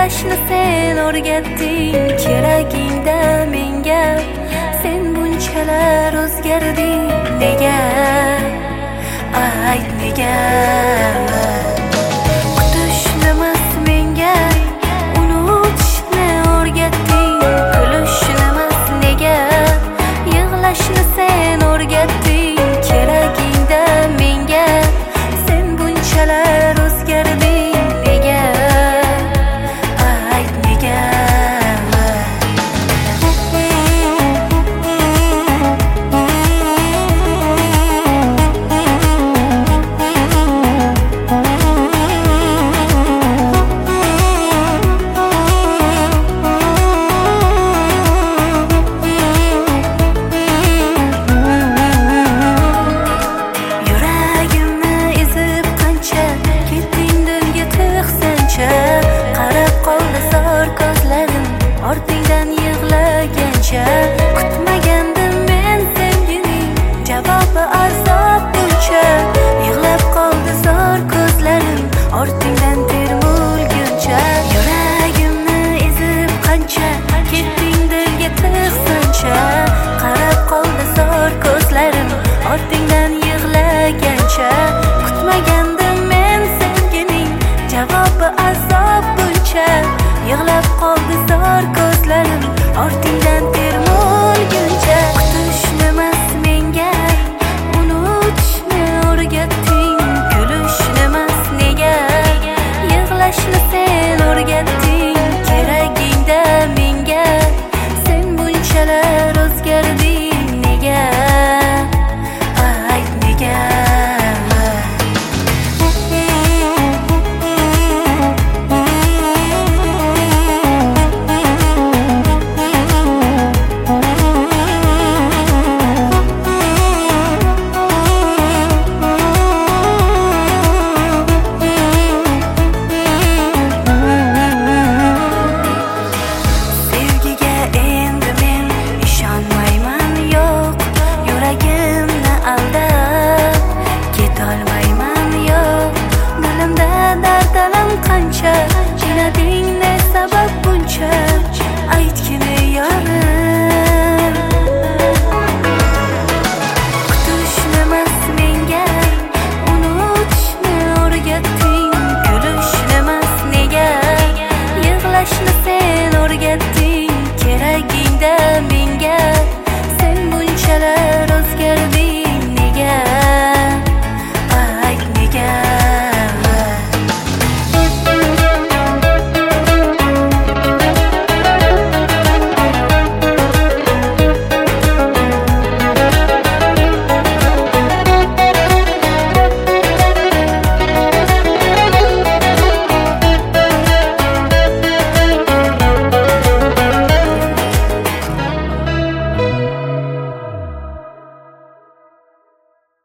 yig'lashni sen o'rgatding keragingda menga. Sen bunchalar o'zgarding nega? Ayt nega? Kutishnimas menga unutishni o'rgatding, kulishnimas nega? Yig'lashni sen o'rgatding keragingda menga. Sen bunchalar o'zgarding nega? Ayt nega? Ortingdan yig'lagancha kutmagandim men sevgining javobi azob buncha. Yig'lab qoldi zor ko'zlarim ortingdan termulguncha. Yuragimni ezib qancha ketding dilga tig'sancha. Qarab qoldi zor ko'zlarim ortingdan yig'lagancha. Kutmagandim men sevgining javobi azob buncha. Yig'lab qoldi zor ko'zlarim ortingdan termul